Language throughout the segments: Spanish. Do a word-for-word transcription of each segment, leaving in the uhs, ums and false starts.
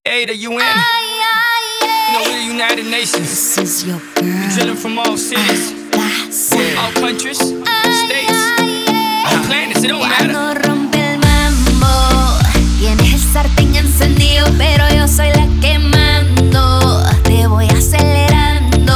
A, the U N. You know, we're the United Nations. This is your girl. We're drilling from all cities, all countries, states, all planets. It don't matter. Cuando rompe el mambo, tienes el sartén encendido, pero yo soy la que mando. Te voy acelerando.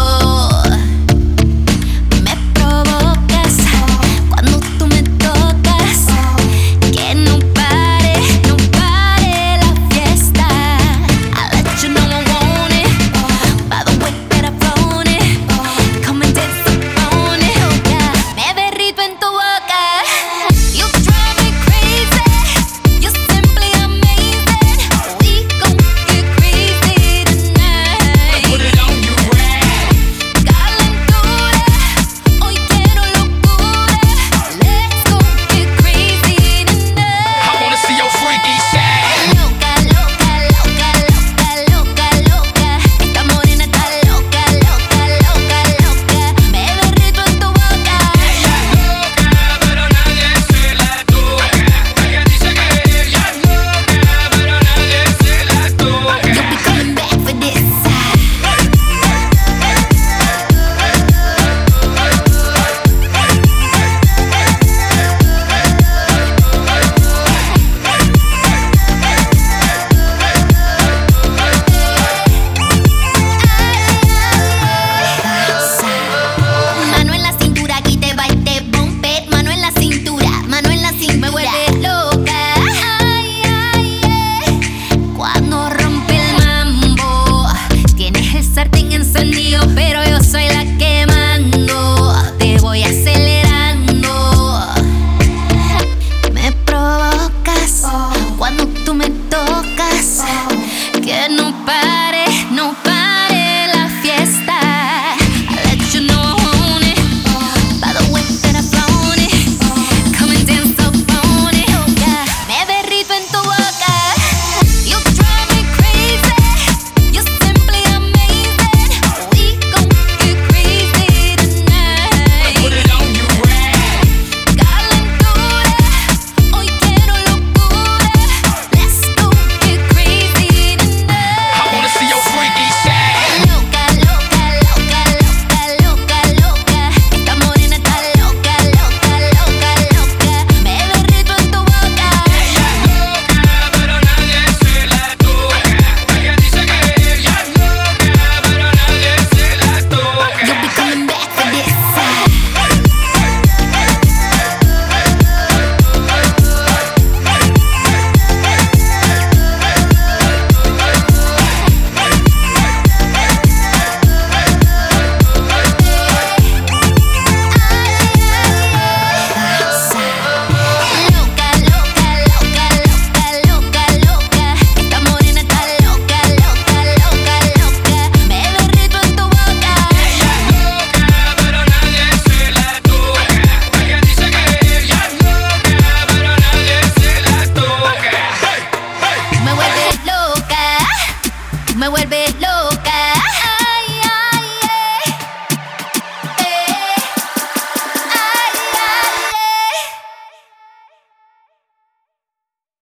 Me provocas cuando tú me tocas. Que no pare, no pare la fiesta. I let you know I want it. By the way that I flown it. Come and dance on it, oh yeah. Me derrito en tu boca. You drive me crazy. You're simply amazing. We gon' get crazy tonight. Put it on you, rap. Calentura, hoy quiero locura. Let's go get crazy tonight. I wanna see your freaky side. Loca, loca, loca, loca, loca, loca. Esta morena está loca, loca, loca, loca. Me derrito en tu boca. Ella es loca, pero nadie se la toca. Ella dice que ella es loca, pero nadie se la toca. You'll be coming back for this. Mano en la cintura, aquí te va y te bump it. Mano en la cintura, mano en la cintura. Me vuelves loca. Ay, ay, ay. Cuando rompe el mambo, tienes el sartén encendido, pero yo soy la que mando. Te voy acelerando. Me provocas cuando tú me tocas. Que no pare, no pare la fiesta. I let you know I want it. By the way that I've flown it. Come and dance up on it, oh yeah. Me derrito en tu boca. You drive me crazy. You're simply amazing. We gon' get crazy tonight. Put it on you, rap. Calentura, hoy quiero locura. Let's go get crazy tonight. I wanna see your freaky side. Loca, loca, loca, loca, loca, loca. Esta morena está loca, loca, loca, loca. Me derrito en tu boca. Ella es loca, pero nadie se la toca. Ella dice que ella es loca, pero nadie se la toca. You'll be coming back for this. Loca, loca, loca, loca, loca, loca. Esta morena está loca, loca, loca, loca. Me derrito en tu boca. Ella es loca, pero nadie se la toca. Ella dice que ella es loca, pero nadie se la toca. Me vuelves loca, me vuelves loca.